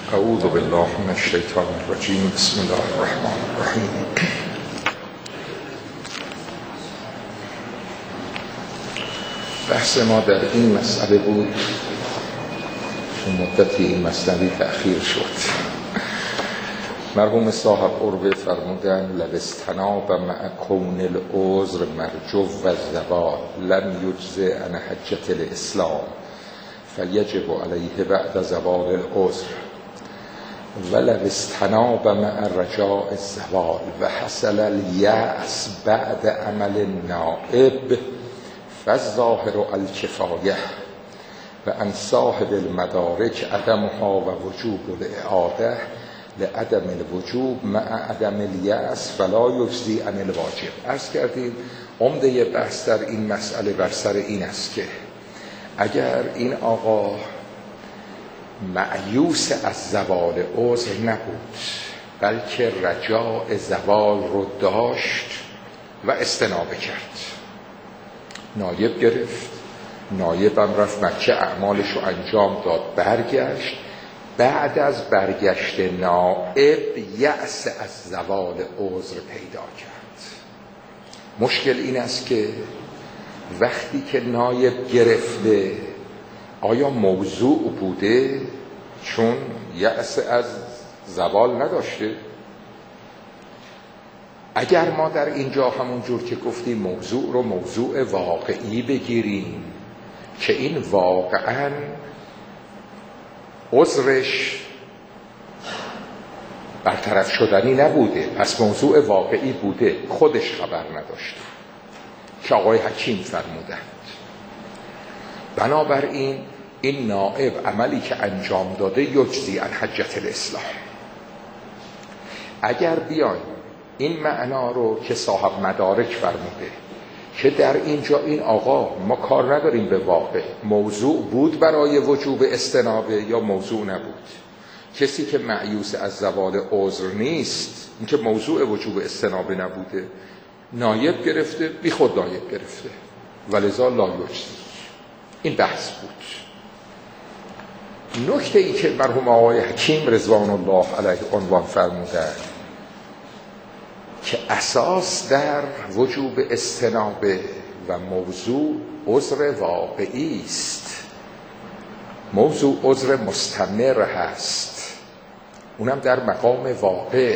اعوذ بالله من الشیطان الرجیم. بسم الله الرحمن الرحیم. بحث ما در این مسئله بود. چون مدتی این مسئله تأخیر شد. مرحوم صاحب عروه فرمودن لو استناب مع کون العذر مرجو و الزوال لم یجزئ عن حجة الاسلام فیجب علیه بعد زوال العذر ولو استناب مع رجاء الزوال و حصل الیأس بعد عمل النائب فالظاهر الکفایه و عن صاحب المدارک عدمها و وجوب الاعاده لعدم الوجوب مع عدم الیأس فلا یجزی عن الواجب. عرض کردیم عمده بحث در این مسئله بر سر این است که اگر این آقا مأیوس از زوال عذر نبود بلکه رجاء زوال رو داشت و استنابه کرد، نایب گرفت، نایبم رفت مکه اعمالش رو انجام داد، برگشت، بعد از برگشت نائب یأس از زوال عذر پیدا کرد. مشکل این است که وقتی که نایب گرفته آیا موضوع بوده؟ چون یأس از زوال نداشته. اگر ما در اینجا همون جور که گفتیم موضوع رو موضوع واقعی بگیریم که این واقعاً عذرش برطرف شدنی نبوده، پس موضوع واقعی بوده، خودش خبر نداشته که آقای حکیم فرمودند. بنابراین این نائب عملی که انجام داده یجزی عن حجة الاسلام. اگر بیایم این معنا رو که صاحب مدارک فرموده که در اینجا این آقا ما کار نداریم به واقع، موضوع بود برای وجوب استنابه یا موضوع نبود، کسی که مأیوس از زوال عذر نیست، این که موضوع وجوب استنابه نبوده، نایب گرفته، بی خود نایب گرفته ولذا لا یجزی. این بحث بود. نکته ای که مرحوم آقای حکیم رضوان الله علیه عنوان فرمودند که اساس در وجوب استنابه و موضوع عذر واقعی است، موضوع عذر مستمر هست، اونم در مقام واقع.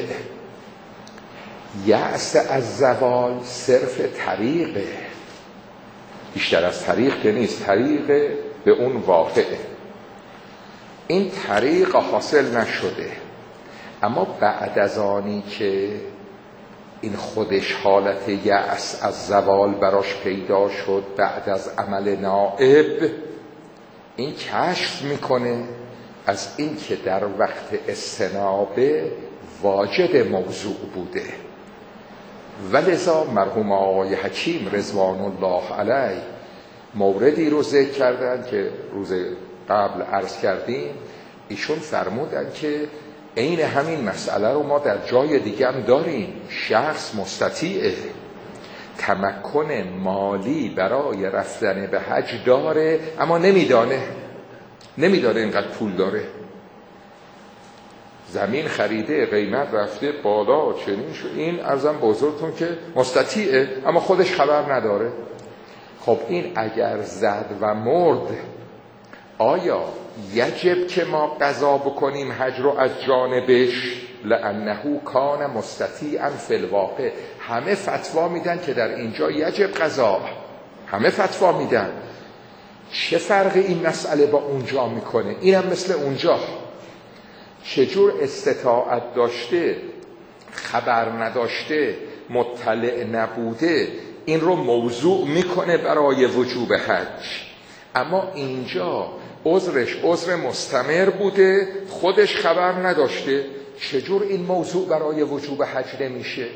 یأس از زوال صرف طریقه، بیشتر از طریق که نیست، طریق به اون واقعه. این طریق حاصل نشده، اما بعد از آنی که این خودش حالت یأس از زوال براش پیدا شد بعد از عمل نائب، این کشف میکنه از این که در وقت استنابه واجد موضوع بوده. ولذا مرحوم آقای حکیم رضوان الله علیه موردی رو ذکر کردن که روز قبل عرض کردیم. ایشون فرمودن که عین همین مسئله رو ما در جای دیگه هم داریم. شخص مستطیعه، تمکن مالی برای رفتن به حج داره اما نمیدانه اینقدر پول داره، زمین خریده، قیمت رفته بالا، چنین شد. این عرضم بزرگتون که مستطیعه اما خودش خبر نداره. خب این اگر زد و مرد، آیا یجب که ما قضا بکنیم حج رو از جانبش؟ لانه کان مستطیعا فی الواقع. همه فتوا میدن که در اینجا یجب قضا، همه فتوا میدن. چه فرق این مسئله با اونجا میکنه؟ اینم مثل اونجا، چجور استطاعت داشته، خبر نداشته، مطلع نبوده، این رو موضوع میکنه برای وجوب حج. اما اینجا عذرش عذر مستمر بوده، خودش خبر نداشته، چجور این موضوع برای وجوب حج نمیشه؟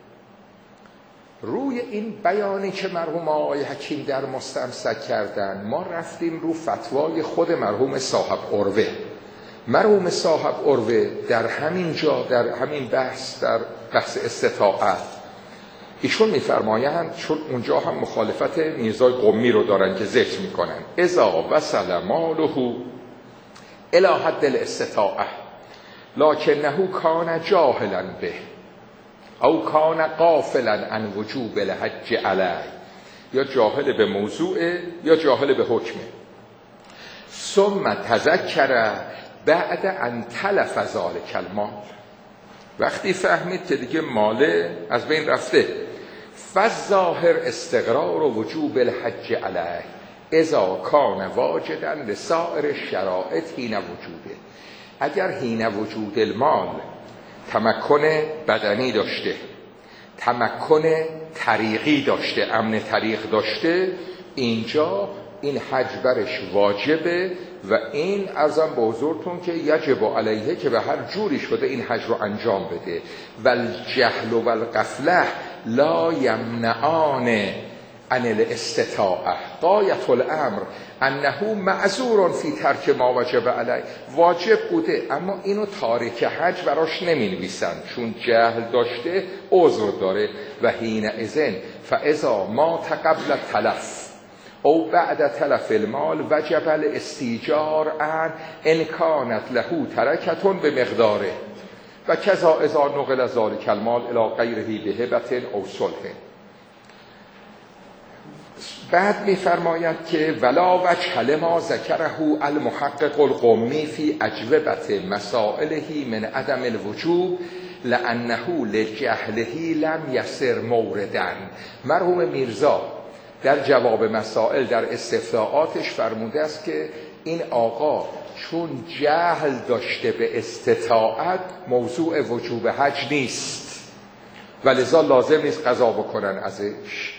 روی این بیانی که مرحوم آقای حکیم در مستمسک کردن ما رفتیم رو فتوای خود مرحوم صاحب عروه. مرحوم صاحب عروه در همین جا، در همین بحث، در بحث استطاعت، ایشون میفرمایند، چون اونجا هم مخالفت میرزای قمی رو دارن که ذکر میکنن، اذا وصل ماله الی حد الاستطاعه، لکنه کان جاهلا به او کان غافلا عن وجوب الحج علیه، یا جاهل به موضوع یا جاهل به حکمه. ثم تذکر بعد ان تلف ذلک المال، وقتی فهمید که دیگه ماله از بین رفته، فالظاهر استقرار و وجوب الحج علیه اذا کان واجدا لسائر الشرائط حین وجوده. اگر حین وجود المال تمکن بدنی داشته، تمکن طریقی داشته، امن طریق داشته، اینجا این حج برش واجبه و این ارزم به حضورتون که یجب علیه که به هر جوری شده این حج رو انجام بده. و الجهل و الغفله لا یمنعان عن الاستطاعه. غایت الامر انه معذور فی ترک ما وجب علیه. واجب بوده اما اینو تارک حج براش نمی نویسن چون جهل داشته، عذر داره. و حین اذن فاذا مات قبل تلف او بعد تلف المال وجب الاستیجار عن ان کانت له ترکتون به مقداره و کذا اذا نقل ذلک المال الی غیره بهبت او صلح. بعد می‌فرماید که ولا وجه لما ذکره المحقق القمی فی اجوبه مسائله من عدم الوجوب لانه لجهله لم یسر موردا. مرحوم میرزا در جواب مسائل در استفتاءاتش فرموده است که این آقا چون جهل داشته به استطاعت موضوع وجوب حج نیست و لذا لازم نیست قضا بکنن ازش.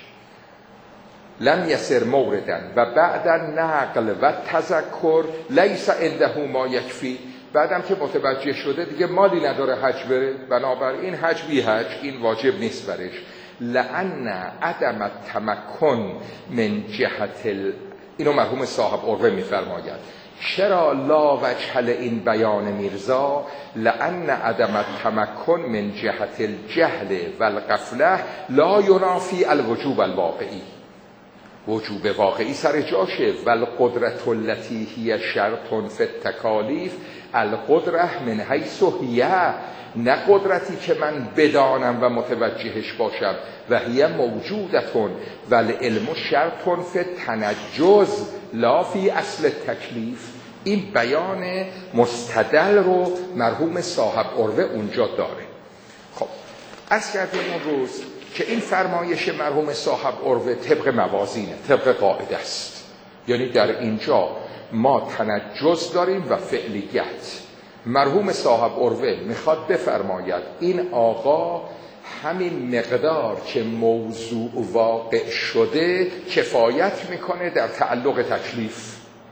لم یسر موردن و بعد نقل و تذکر لیس عنده ما یکفی. بعدم که متوجه شده دیگه مالی نداره حج بره، بنابراین حج بی حج، این واجب نیست برش. لأن عدم التمکن من جهت اینو مرحوم صاحب عروه میفرماید. چرا لا وجه این بیان میرزا؟ لأن عدم التمکن من جهت الجهل و الغفله لا ینافی الوجوب الواقعی. وجوب واقعی سر جاشه. و القدرت التي هی شرط فی التکالیف القدره من حیث هی، نه قدرتی که من بدانم و متوجهش باشم. و هی موجودتون و العلم شرط فی التنجز لا فی اصل تکلیف. این بیان مستدل رو مرحوم صاحب عروه اونجا داره. خب عرض کردیم اون روز که این فرمایش مرحوم صاحب عروه طبق موازینه، طبق قاعده است. یعنی در اینجا ما تنجز داریم و فعلیت. مرحوم صاحب عروه میخواد بفرماید این آقا همین مقدار که موضوع واقع شده کفایت میکنه در تعلق تکلیف.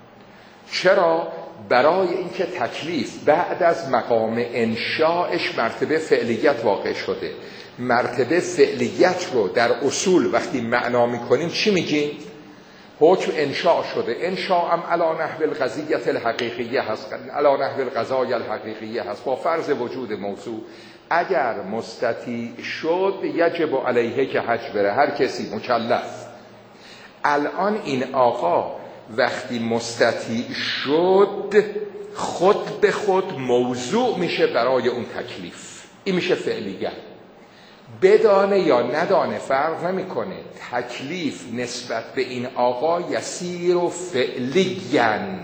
چرا؟ برای اینکه تکلیف بعد از مقام انشاءش مرتبه فعلیت واقع شده. مرتبه فعلیت رو در اصول وقتی معنا میکنیم چی میگیم؟ حکم انشاء شده. انشاء هم علی نحو القضیه الحقیقیه هست، علی نحو القضای الحقیقیه هست با فرض وجود موضوع. اگر مستطیع شد یجب علیه که حج بره، هر کسی مکلف. الان این آقا وقتی مستطیع شد خود به خود موضوع میشه برای اون تکلیف. این میشه فعلیت. بدانه یا ندانه فرق نمیکنه. تکلیف نسبت به این آقا یسیر و فعلیان.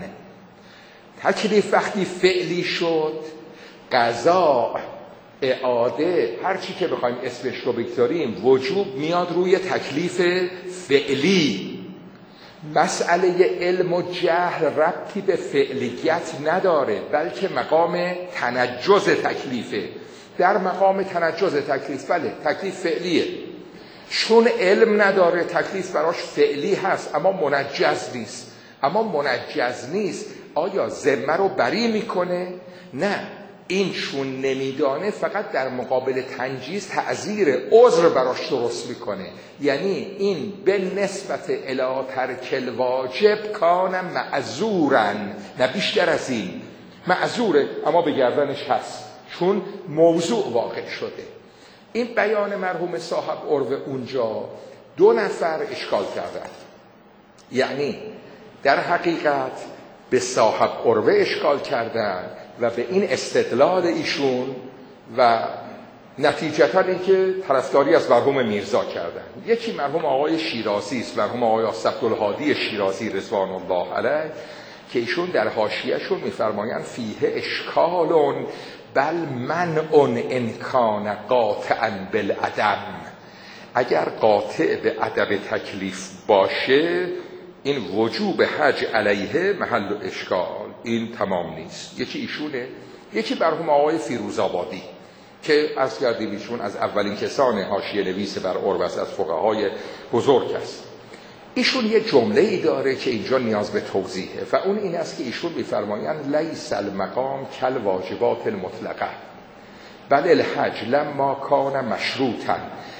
تکلیف وقتی فعلی شد قضا، اعاده، هر چی که بخوایم اسمش رو بگذاریم، وجوب میاد روی تکلیف فعلی. مسئله علم و جهل ربطی به فعلیت نداره بلکه مقام تنجز تکلیفه. در مقام تنجز تکلیف بله تکلیف فعلیه، چون علم نداره تکلیف براش فعلی هست اما منجز نیست. اما منجز نیست آیا ذمه رو بری میکنه؟ نه، این چون نمیدانه فقط در مقابل تنجیز تعذیر عذر براش درست میکنه. یعنی این به نسبت الی ترک الواجب کان معذورن، نه بیشتر از این. معذوره اما به گردنش هست چون موضوع واقع شده. این بیان مرحوم صاحب عروه اونجا دو نفر اشکال کردن. یعنی در حقیقت به صاحب عروه اشکال کردن و به این استدلال ایشون و نتیجتاً این که طرفداری از مرحوم میرزا کردن. یکی مرحوم آقای شیرازی است، مرحوم آقای عبدالهادی شیرازی رضوان الله علیه، که ایشون در حاشیه‌شون می‌فرمایند فیه اشکال بل منع ان کان قاطعا بالعدم. اگر قاطع به عدم تکلیف باشه این وجوب حج علیه محل اشکال، این تمام نیست. یکی ایشونه. یکی مرحوم آقای فیروزآبادی که از کردیم ایشون از اولین کسان حاشیه نویس بر عربس از فقهای بزرگ است. ایشون یه جمله‌ای داره که اینجا نیاز به توضیحه و اون این است که ایشون می‌فرمایند لیس المقام کل واجبات المطلقه بل الحج لما کان مشروطا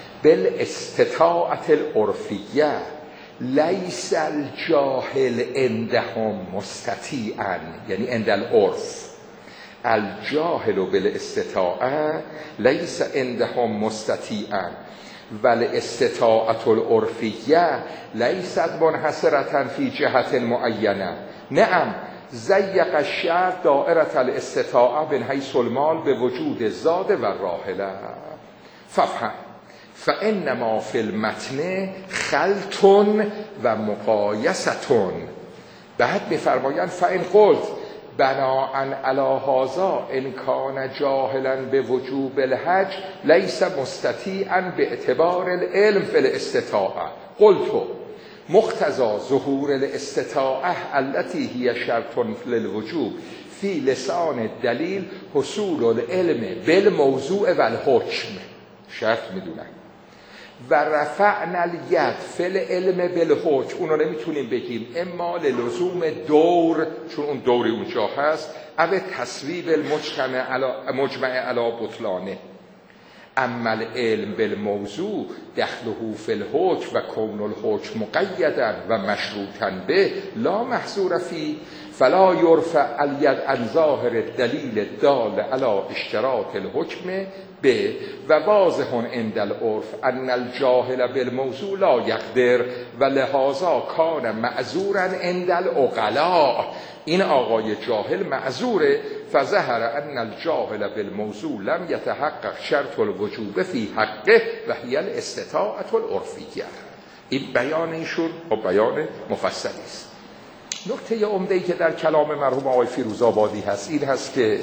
بالاستطاعت العرفیه لیس الجاهل عندهم مستطیعا، یعنی عند العرف الجاهل بالاستطاعه لیس عندهم مستطیعا والاستطاعت العرفیه لیست منحصرة فی جهت معینه. نعم ضیق الشرع دائره الاستطاعه من حیث المال به وجود زاد و راحله فافهم فانما فی المتن خلط و مقایسه. بعد میفرمایند فان قلت بناءً علی هذا ان کان جاهلا به وجوب الحج لیس مستطیعا به اعتبار العلم فی الاستطاعه قلت مقتضى ظهور الاستطاعه التي هي شرط للوجوب فی لسان الدلیل حصول العلم بالموضوع و الحکم. شرط میدونن و رفعنا الید فی العلم بالحکم، اونو نمیتونیم بگیم اما للزوم دور چون اون دوری اونجا هست او تصویب مجمع علی بطلانه. اما العلم بالموضوع دخله فی الحکم و کون الحکم مقیدا و مشروطا به لا محظور فی فلا یرفع الید عن ظاهر الدلیل الدال علی اشتراط الحکم به و واضح عند العرف ان الجاهل بالموضوع لا یقدر و لهذا کان معذورا عند العقلاء. این آقای جاهل معذوره فظهر ان الجاهل بالموضوع لم یتحقق شرط الوجوب فی حقه و هی الاستطاعت العرفیه. این بیان ایشون و بیان مفصلی است. نکته عمده‌ای که در کلام مرحوم آقای فیروزآبادی هست این هست که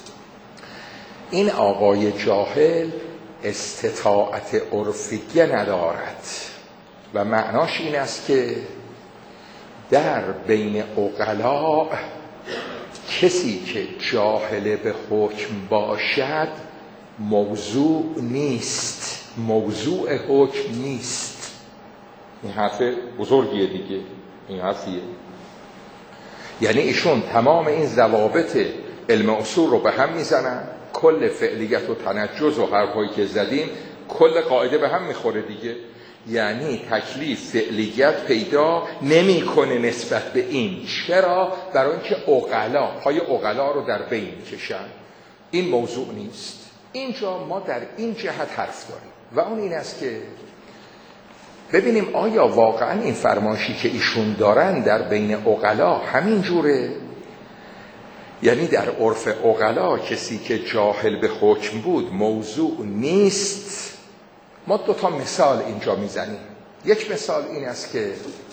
این آقای جاهل استطاعت عرفیه ندارد و معناش این است که در بین عقلاء کسی که جاهل به حکم باشد موضوع نیست، موضوع حکم نیست. این حرف بزرگیه دیگه، این حرفیه. یعنی ایشون تمام این ضوابط علم اصول رو به هم میزنن، کل فعلیت و تنجز و حرفایی که زدیم کل قاعده به هم میخوره دیگه. یعنی تکلیف فعلیت پیدا نمیکنه نسبت به این. چرا؟ برای اینکه عقلا پای عقلا رو در بین میکشن. این موضوع نیست. اینجا ما در این جهت حرف داریم و اون این است که ببینیم آیا واقعا این فرمایشی که ایشون دارن در بین عقلا همین جوره؟ یعنی در عرف عقلا کسی که جاهل به حکم بود موضوع نیست. ما دو تا مثال اینجا میزنیم. یک مثال این است که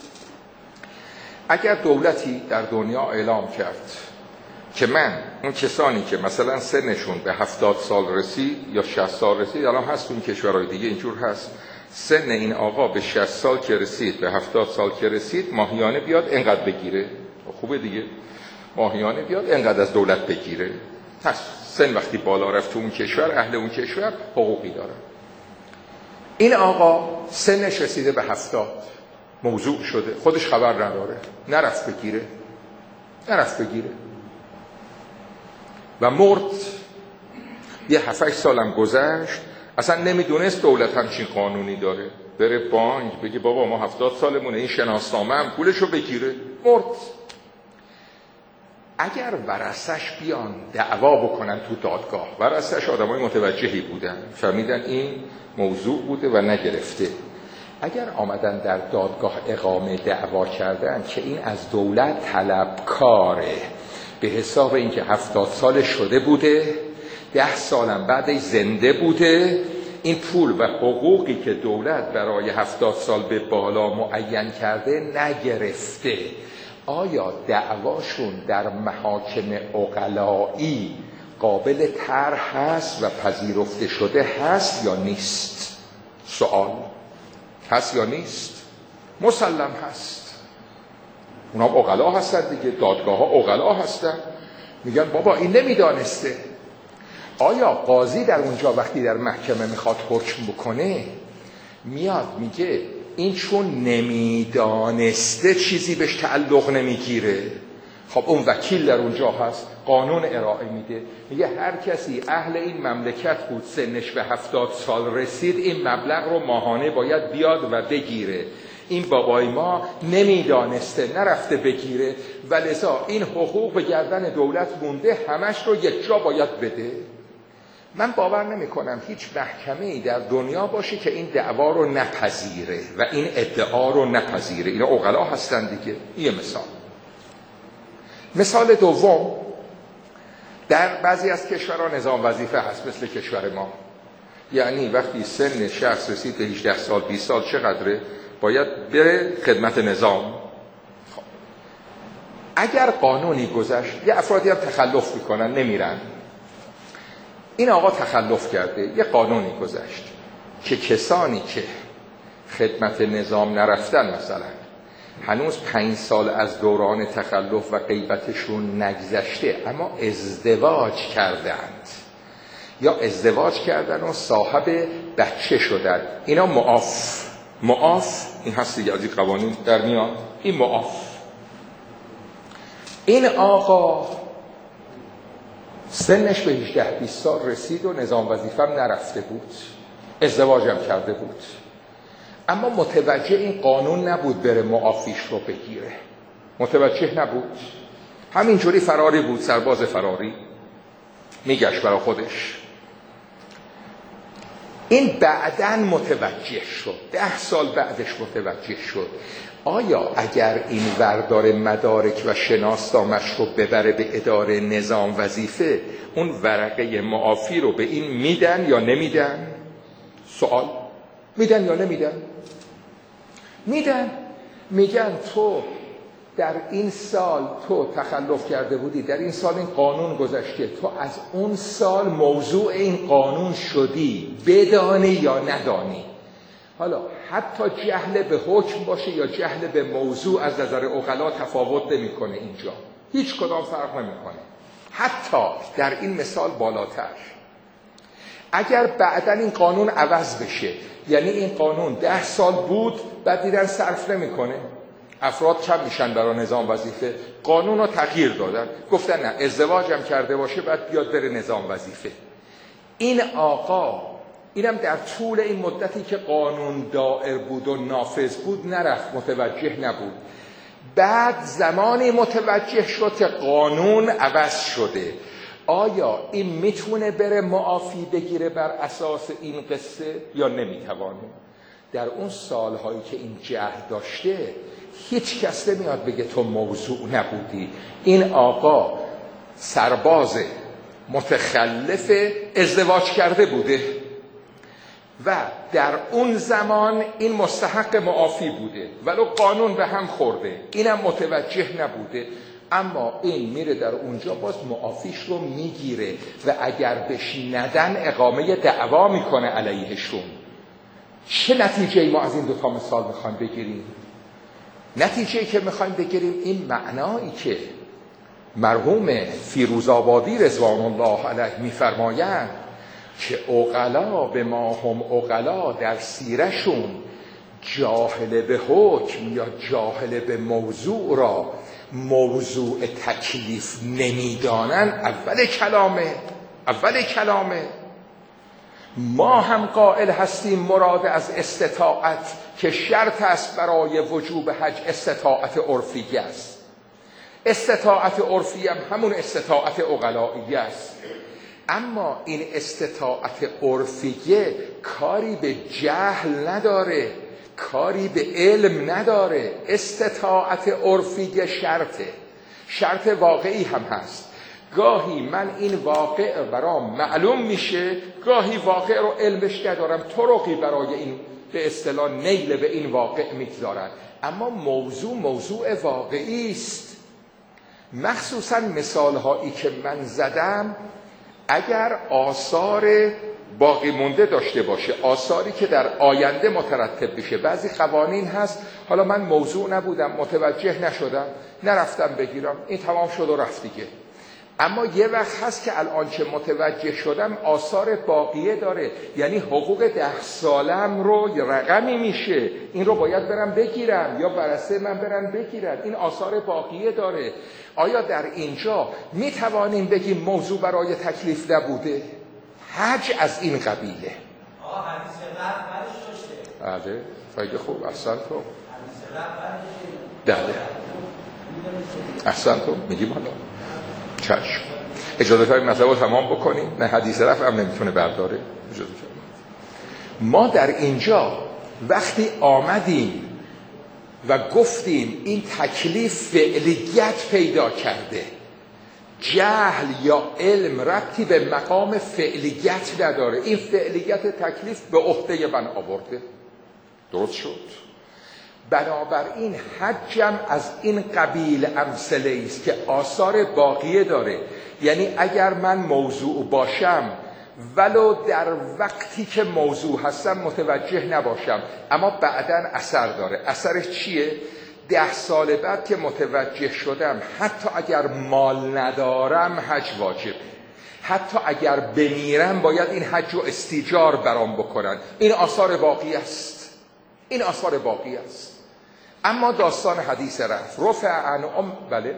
اگر دولتی در دنیا اعلام کرد که من اون کسانی که مثلا سنشون به 70 سال رسید یا 60 سال رسید، الان هست تو این کشورهای دیگه اینجور هست، سن این آقا به 60 سال که رسید به 70 سال که رسید ماهیانه بیاد اینقدر بگیره. خوبه دیگه، ماهیانه بیاد اینقدر از دولت بگیره. پس سن وقتی بالا رفت تو اون کشور، اهل اون کشور حقوقی داره. این آقا سنش رسیده به 70، موضوع شده، خودش خبر نداره، نرفت بگیره و مرد. یه 7-8 سالم گذشت، اصلا نمیدونست دولت همچین قانونی داره. بره بانک بگه بابا ما 70 سالمونه، این شناسنامه هم پولشو بگیره. مرد. اگر ورثش بیان دعوا بکنن تو دادگاه، ورثش آدمای متوجهی بودن، فهمیدن این موضوع بوده و نگرفته، اگر آمدن در دادگاه اقامه دعوا کردن که این از دولت طلبکاره به حساب اینکه 70 سال شده بوده، 10 سالم بعدش زنده بوده، این پول و حقوقی که دولت برای 70 سال به بالا معین کرده نگرفته. آیا دعواشون در محاکم عقلایی قابل طرح هست و پذیرفته شده هست یا نیست؟ سوال هست یا نیست؟ مسلم هست. اونا عقلا هستن دیگه، دادگاه ها عقلا هستن، میگن بابا این نمیدانسته. آیا قاضی در اونجا وقتی در محکمه میخواد حکم بکنه میاد میگه این چون نمیدانسته چیزی بهش تعلق نمیگیره؟ خب اون وکیل در اونجا هست، قانون ارائه میده، میگه هر کسی اهل این مملکت بود سنش به 70 سال رسید این مبلغ رو ماهانه باید بیاد و بگیره. این بابای ما نمیدانسته نرفته بگیره و لذا این حقوق به گردن دولت مونده، همش رو یک جا باید بده. من باور نمی کنم هیچ محکمه‌ای در دنیا باشه که این دعوا رو نپذیره و این ادعا رو نپذیره. اینا عقلا هستن دیگه. یه مثال دوم، در بعضی از کشورها نظام وظیفه هست مثل کشور ما. یعنی وقتی سن شخص رسید به 18 سال 20 سال چقدره باید بره خدمت نظام. خب. اگر قانونی گذشت، یه افرادی هم تخلف میکنن نمیرن، این آقا تخلف کرده، یه قانونی گذشت که کسانی که خدمت نظام نرفتن مثلا هنوز 5 سال از دوران تخلف و غیبتشون نگذشته اما ازدواج کردند یا ازدواج کردن و صاحب بچه شدند، اینا معاف این هست دیگه، از این قوانین در میاد این معاف. این آقا سنش به 18-20 سال رسید و نظام وظیفه هم نرفته بود، ازدواج هم کرده بود، اما متوجه این قانون نبود بره معافیش رو بگیره، متوجه نبود، همینجوری فراری بود، سرباز فراری میگشت برای خودش. این بعداً متوجه شد، 10 سال بعدش متوجه شد. آیا اگر این وردار مدارک و شناسنامه‌اش رو ببره به اداره نظام وظیفه، اون ورقه معافی رو به این میدن یا نمیدن؟ سوال، میدن یا نمیدن؟ میدن. میگن تو در این سال تو تخلف کرده بودی، در این سال این قانون گذشته، تو از اون سال موضوع این قانون شدی، بدانی یا ندانی. حالا حتی جهل به حکم باشه یا جهل به موضوع از نظر عقلا تفاوت نمیکنه، اینجا هیچ کدام فرق نمیکنه. حتی در این مثال بالاتر، اگر بعداً این قانون عوض بشه، یعنی این قانون 10 سال بود بعد دیدن صرف نمیکنه، افراد کم میشن برای نظام وظیفه، قانون رو تغییر دادن، گفتن نه ازدواج هم کرده باشه بعد بیاد بره نظام وظیفه. این آقا اینم در طول این مدتی که قانون دائر بود و نافذ بود نرفت، متوجه نبود، بعد زمانی متوجه شد که قانون عوض شده. آیا این میتونه بره معافی بگیره بر اساس این قصه یا نمیتوانه؟ در اون سالهایی که این جهل داشته هیچ کس نمیاد بگه تو موضوع نبودی. این آقا سرباز متخلف ازدواج کرده بوده و در اون زمان این مستحق معافی بوده، ولو قانون به هم خورده، اینم متوجه نبوده، اما این میره در اونجا باز معافیش رو میگیره و اگر بهش ندن اقامه دعوا میکنه علیهشون. چه نتیجه‌ای ما از این دوتا مثال میخوایم بگیریم؟ نتیجه‌ای که میخوایم بگیریم این معنایی که مرحوم فیروزآبادی رضوان الله علیه میفرمایند که عقلا به ما هم عقلا در سیرشون جاهل به حکم یا جاهل به موضوع را موضوع تکلیف نمیدانن. اول کلامه ما هم قائل هستیم مراد از استطاعت که شرط است برای وجوب حج استطاعت عرفی است. استطاعت عرفی هم همون استطاعت عقلایی است، اما این استطاعت عرفیه کاری به جهل نداره، کاری به علم نداره. استطاعت عرفیه شرط واقعی هم هست. گاهی من این واقع برام معلوم میشه، گاهی واقع رو علمش ندارم، طرقی برای این به اصطلاح نیل به این واقع میگذارن. اما موضوع واقعی است. مخصوصا مثال هایی که من زدم اگر آثار باقی مونده داشته باشه، آثاری که در آینده مترتب بشه. بعضی قوانین هست حالا من موضوع نبودم، متوجه نشدم، نرفتم بگیرم، این تمام شد و رفت دیگه. اما یه وقت هست که الان که متوجه شدم آثار باقیه داره، یعنی حقوق 10 سالم رو رقمی میشه، این رو باید برم بگیرم یا برسه من برم بگیرم، این آثار باقیه داره. آیا در اینجا میتوانیم بگیم موضوع برای تکلیف نبوده؟ حج از این قبیله. حدیث رفت برش داشته. بله خیلی خوب، احسن تو. بله احسن تو میگیم حالا چشم. اجازه فرمایید مطلب رو تمام بکنیم. نه حدیث رفع هم نمیتونه برداره. اجازه فرمایید. ما در اینجا وقتی آمدیم و گفتیم این تکلیف فعلیت پیدا کرده، جهل یا علم ربطی به مقام فعلیت نداره، این فعلیت تکلیف به عهده من آورده، درست شد. بنابراین حجم از این قبیل امثله است که آثار باقیه داره. یعنی اگر من موضوع باشم ولو در وقتی که موضوع هستم متوجه نباشم، اما بعداً اثر داره. اثرش چیه؟ 10 سال بعد که متوجه شدم حتی اگر مال ندارم حج واجبه، حتی اگر بمیرم باید این حج رو استیجار برام بکنن. این آثار باقی است، این آثار باقی است. اما داستان حدیث رفع عن بله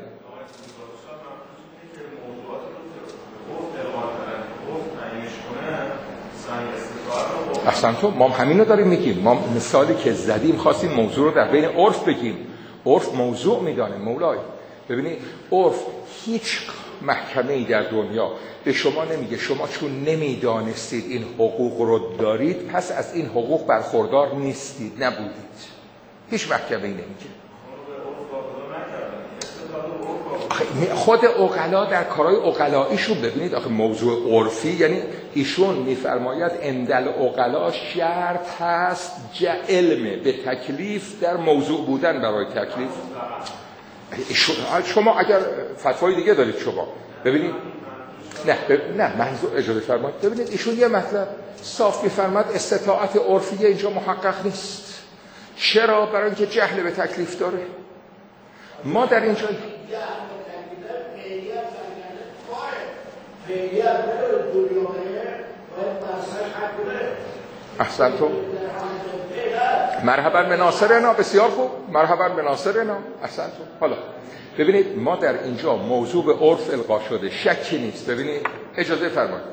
اصلا تو ما همین رو داریم میگیم. ما مثالی که زدیم خواستیم موضوع رو در بین عرف بگیم. عرف موضوع میدانه مولای. ببینید عرف هیچ محکمه‌ای در دنیا به شما نمیگه شما چون نمیدانستید این حقوق رو دارید پس از این حقوق برخوردار نیستید، نبودید. هیچ محکمه‌ای نمیگه. خود عقلا در کارهای عقلاییشون ببینید آخه موضوع عرفی یعنی ایشون میفرماید اندل عقلا شرط هست علم به تکلیف در موضوع بودن برای تکلیف. شما اگر فتوای دیگه دارید شما ببینید نه منظور اجازه فرمایید ببینید ایشون یه مطلب صاف میفرماید استطاعت عرفیه اینجا محقق نیست. چرا؟ برای اینکه جهل به تکلیف داره. ما در اینجا احسنتم مرحبا به ناصرنا، بسیار خوب، مرحبا به ناصرنا، احسنتم. حالا ببینید ما در اینجا موضوع به عرف القا شده، شکی نیست. ببینید اجازه فرمایید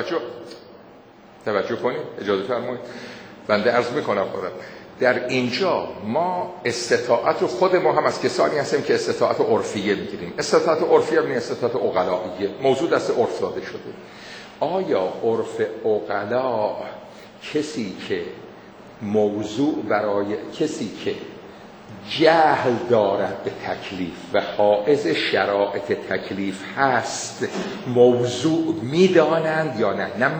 توجه کنید، اجازه فرمایید بنده عرض میکنم خودم در اینجا ما استطاعت رو خود ما هم از کسانی هستیم که استطاعت عرفیه میگیریم. استطاعت عرفیه هم نیست، استطاعت عقلاییه، موضوع دست عرف داده شده. آیا عرف عقلا کسی که موضوع برای کسی که جهل دارد به تکلیف و حائز شرائط تکلیف هست موضوع میدانند یا نه؟ نه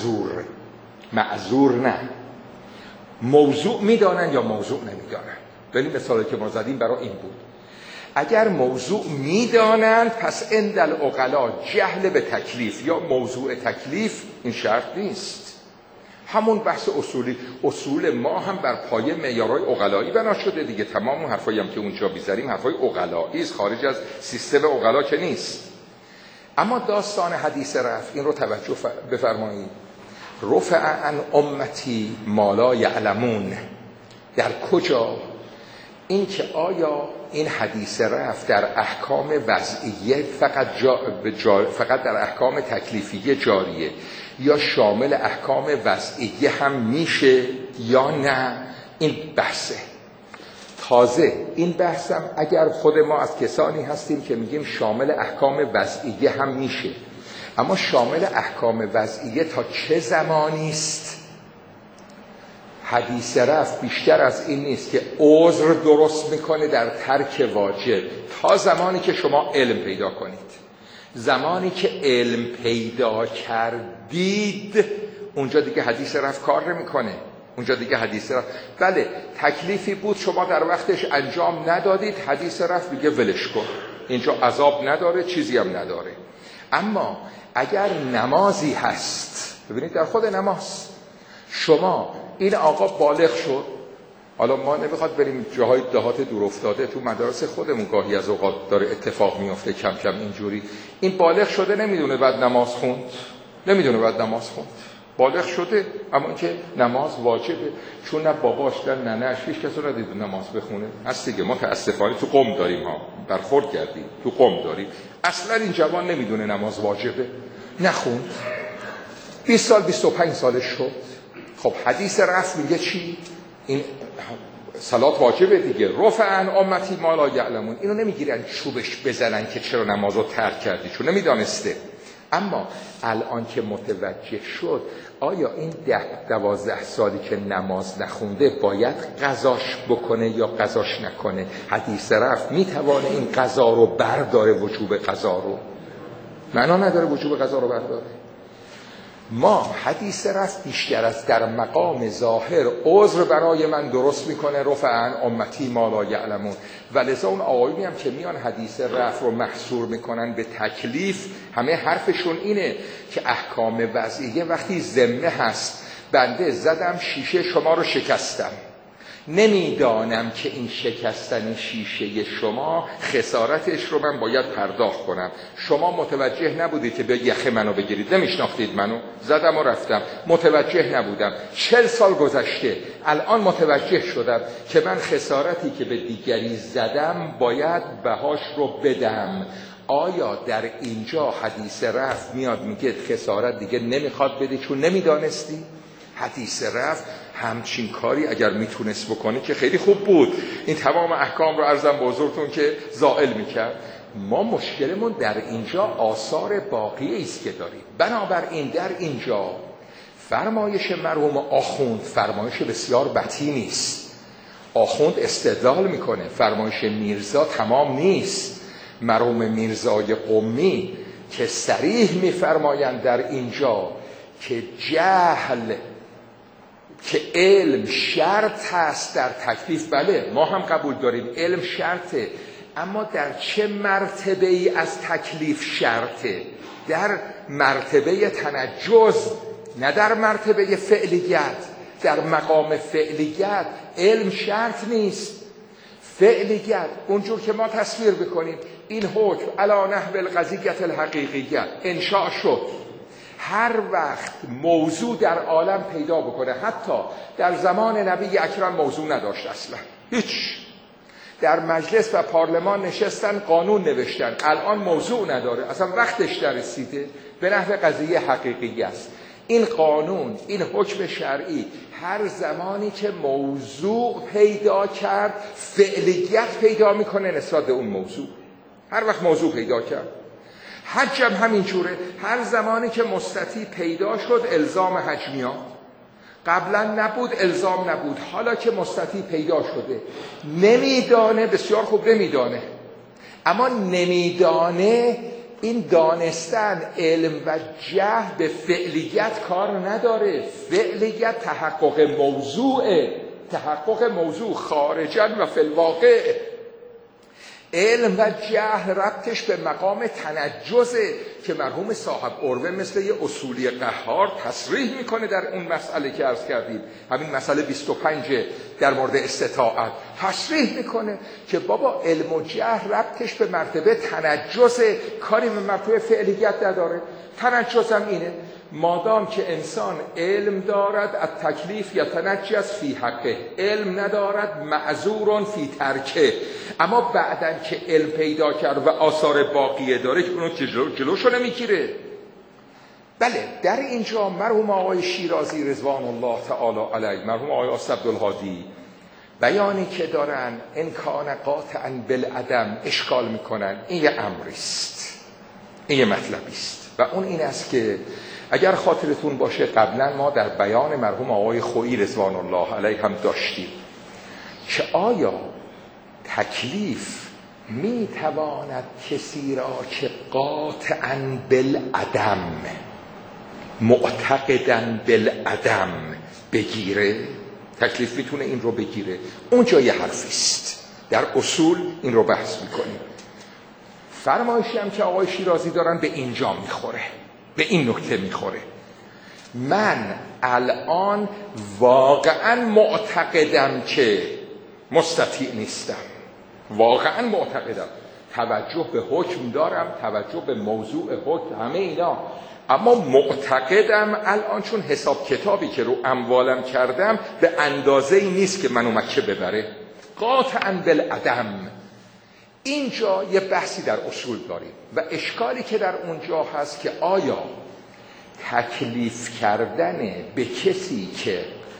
معذور نه، موضوع میدانند یا موضوع نمیدانند. ولی مثالی که ما زدیم برای این بود. اگر موضوع میدانند پس اندل عقلا جهل به تکلیف یا موضوع تکلیف این شرط نیست. همون بحث اصول ما هم بر پایه معیارهای عقلایی بنا شده دیگه. تمام اون حرفایی هم که اونجا بیزاریم حرفای عقلایی است، خارج از سیستم عقلا که نیست. اما داستان حدیث رفع این رو توجه بفرمایید. رفع عن امتی ما لا یعلمون، در کجا؟ این که آیا این حدیث رفع در احکام وضعیه فقط در احکام تکلیفیه جاریه یا شامل احکام وضعیه هم میشه یا نه؟ این بحثه. تازه این بحثم اگر خود ما از کسانی هستیم که میگیم شامل احکام وضعیه هم میشه، اما شامل احکام وضعیه تا چه زمانی است؟ حدیث رفع بیشتر از این نیست که عذر درست میکنه در ترک واجب تا زمانی که شما علم پیدا کنید. زمانی که علم پیدا کردید اونجا دیگه حدیث رفع کار نمیکنه. اونجا دیگه حدیث رفع، بله تکلیفی بود شما در وقتش انجام ندادید، حدیث رفع میگه ولش کن، اینجا عذاب نداره، چیزی هم نداره. اما اگر نمازی هست، ببینید در خود نماز شما این آقا بالغ شد، حالا ما نمیخواد بریم جاهای دهات دور افتاده، تو مدارس خودمون گاهی از اوقات داره اتفاق میفته کم کم اینجوری، این بالغ شده نمیدونه بعد نماز خوند، نمیدونه بعد نماز خوند، بالغ شده اما اینکه نماز واجبه، چون نه باباش نه ننه‌اش هیچ کس رو ندید نماز بخونه. هست دیگه، متاسفانه تو قم داریم ها، برخورد کردیم تو قم داریم، اصلا این جوان نمیدونه نماز واجبه، نخوند، 20 سال 25 سالش شد. خب حدیث رفع میگه چی؟ این صلات واجبه دیگه، رفع عن امتی ما لا یعلمون. اینو نمیگیرن چوبش بزنن که چرا نمازو ترک کردی، چون نمیدانسته. اما الان که متوجه شد آیا این 10-12 سالی که نماز نخونده باید قضاش بکنه یا قضاش نکنه؟ حدیث رفع میتوانه این قضا رو برداره، وجوب قضا رو؟ معنا نداره وجوب قضا رو برداره. ما حدیث رفع بیشتر از در مقام ظاهر عذر برای من درست میکنه، رفع عن امتی ما لا یعلمون. ولذا اون آقایونی هم که میان حدیث رفع رو محصور میکنن به تکلیف، همه حرفشون اینه که احکام وضعیه وقتی ذمه هست، بنده زدم شیشه شما رو شکستم، نمیدانم که این شکستن شیشه شما خسارتش رو من باید پرداخت کنم. شما متوجه نبودید که به یخ منو بگیرید، نمیشناختید منو، زدم و رفتم، متوجه نبودم. 40 سال گذشته، الان متوجه شدم که من خسارتی که به دیگری زدم باید بهاش رو بدم. آیا در اینجا حدیث رفع میاد میگه خسارت دیگه نمیخواد بدی چون نمیدانستی؟ حدیث رفع همچین کاری اگر میتونست بکنه که خیلی خوب بود، این تمام احکام رو عرضم به حضورتون که زائل میکرد. ما مشکلمون در اینجا آثار باقی است که داریم. بنابراین در اینجا فرمایش مرحوم آخوند فرمایش بسیار بدی نیست. آخوند استدلال میکنه، فرمایش میرزا تمام نیست. مرحوم میرزای قمی که صریح میفرمایند در اینجا که جهل، که علم شرط هست در تکلیف، بله ما هم قبول داریم علم شرطه، اما در چه مرتبه ای از تکلیف شرطه؟ در مرتبه تنجز، نه در مرتبه فعلیت. در مقام فعلیت علم شرط نیست. فعلیت اونجور که ما تصویر بکنیم این حکم علی نحو القضیة الحقیقیه انشاء شد، هر وقت موضوع در عالم پیدا بکنه، حتی در زمان نبی اکرم موضوع نداشت اصلا، هیچ، در مجلس و پارلمان نشستن قانون نوشتن، الان موضوع نداره، اصلا وقتش دررسیده، به نحو قضیه حقیقی است. این قانون، این حکم شرعی هر زمانی که موضوع پیدا کرد فعلیت پیدا میکنه نسبت به اون موضوع. هر وقت موضوع پیدا کرد، حج هم همینجوره، هر زمانی که مستطیع پیدا شد الزام حج میاد. قبلا نبود، الزام نبود، حالا که مستطیع پیدا شده نمیدانه، بسیار خوب نمیدانه، اما نمیدانه، این دانستن علم و جهل به فعلیت کار نداره. فعلیت تحقق موضوعه، تحقق موضوع خارجاً و فی الواقع. علم و جهل ربطش به مقام تنجزه که مرحوم صاحب عروه مثل یه اصولی قهار تصریح میکنه در اون مسئله که عرض کردیم، همین مسئله 25 در مورد استطاعت، تصریح میکنه که بابا علم و جهل ربطش به مرتبه تنجزه، کاری به مرتبه فعلیت نداره. تنجز هم اینه مادام که انسان علم دارد از تکلیف یا تنجز فی حقه، علم ندارد معذورون فی ترکه. اما بعدن که علم پیدا کرد و آثار باقیه داره که اونو جلوشو نمیگیره. بله در اینجا مرحوم آقای شیرازی رضوان الله تعالی علیه، مرحوم آقای عبدالهادی بیانی که دارن انکان قاطعا بالعدم اشکال میکنن. این یه امریست، این یه مطلبیست و اون این است که اگر خاطرتون باشه قبلا ما در بیان مرحوم آقای خویی رضوان الله علیه هم داشتیم که آیا تکلیف می تواند کسی را که قاطعاً بالعدم معتقداً بالعدم بگیره؟ تکلیف میتونه این رو بگیره؟ اونجا یه حرفیست، در اصول این رو بحث میکنیم. فرمایشی هم که آقای شیرازی دارن به اینجا میخوره، به این نکته میخوره. من الان واقعا معتقدم که مستطیع نیستم، واقعا معتقدم، توجه به حکم دارم، توجه به موضوع حکم، همه اینا، اما معتقدم الان چون حساب کتابی که رو اموالم کردم به اندازه‌ای نیست که منو مکه ببره، قاطعاً بالعدم. اینجا یه بحثی در اصول داریم و اشکالی که در اونجا هست که آیا تکلیف کردن به کسی که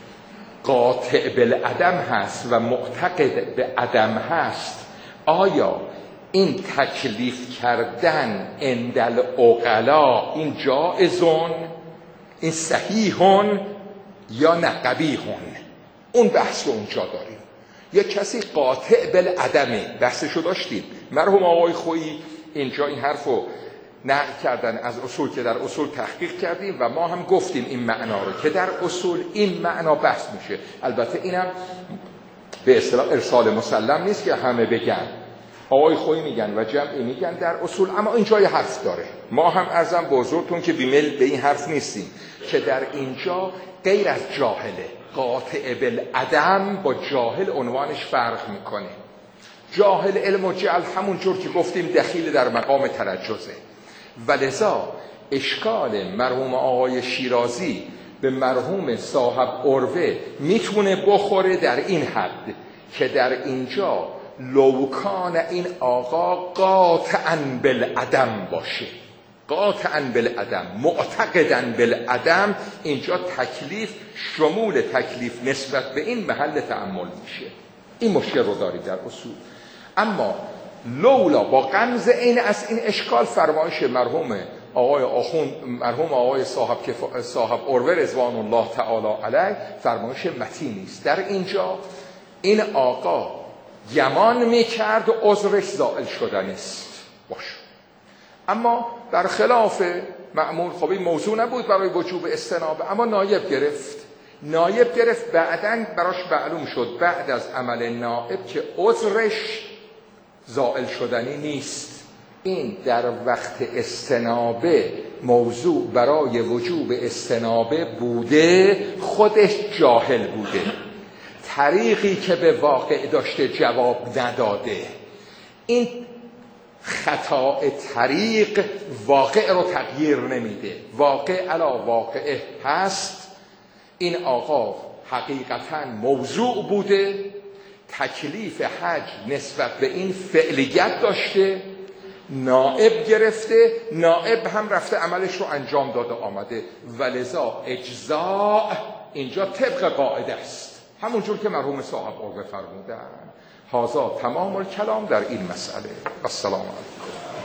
قاطع بالعدم هست و معتقد به عدم هست، آیا این تکلیف کردن عند العقلا این جائزون، این صحیحون یا نه قبیحون؟ اون بحث رو اونجا داریم. یا کسی قاطع بالعدمه، بحثشو داشتیم. مرحوم آقای خویی اینجا این حرفو نقل کردن از اصول که در اصول تحقیق کردیم و ما هم گفتیم این معنا رو که در اصول این معنا بحث میشه. البته اینم به اصطلاح ارسال مسلم نیست که همه بگن، آقای خویی میگن و جمعی میگن در اصول، اما اینجا یه حرف داره. ما هم عرضم بزرگتون که بیمیل به این حرف نیستیم که در اینجا غیر از جاهله، قاطع بالعدم با جاهل عنوانش فرق میکنه. جاهل علم و جهل همون جور که گفتیم دخیل در مقام ترجزه، ولذا اشکال مرحوم آقای شیرازی به مرحوم صاحب عروه میتونه بخوره در این حد که در اینجا لوکان این آقا قاطعاً بالعدم باشه، قاطعاً بالعدم، معتقداً بالعدم، اینجا تکلیف شمول تکلیف نسبت به این محل تأمل میشه. این مشکل رو دارید در اصول. اما لولا با غمز این از این اشکال فرمایش مرحوم آقای آخوند، مرحوم آقای صاحب عروه رضوان الله تعالی علیه فرمایش متینی است. در اینجا این آقا گمان میکرد عذرش زائل شدن است باش، اما برخلاف معمول خب این موضوع نبود برای وجوب استنابه، اما نایب گرفت بعداً براش معلوم شد بعد از عمل نائب که عذرش زائل شدنی نیست. این در وقت استنابه موضوع برای وجوب استنابه بوده، خودش جاهل بوده، طریقی که به واقع داشته جواب نداده. این خطا طریق واقع رو تغییر نمیده، واقع علا واقعه هست. این آقا حقیقتاً موضوع بوده، تکلیف حج نسبت به این فعلیت داشته، نائب گرفته، نائب هم رفته عملش رو انجام داده آمده، ولذا اجزاء اینجا طبق قاعده است، همونجور که مرحوم صاحب عروه فرمودن. هذا تمام الکلام در این مسئله. السلام علیکم.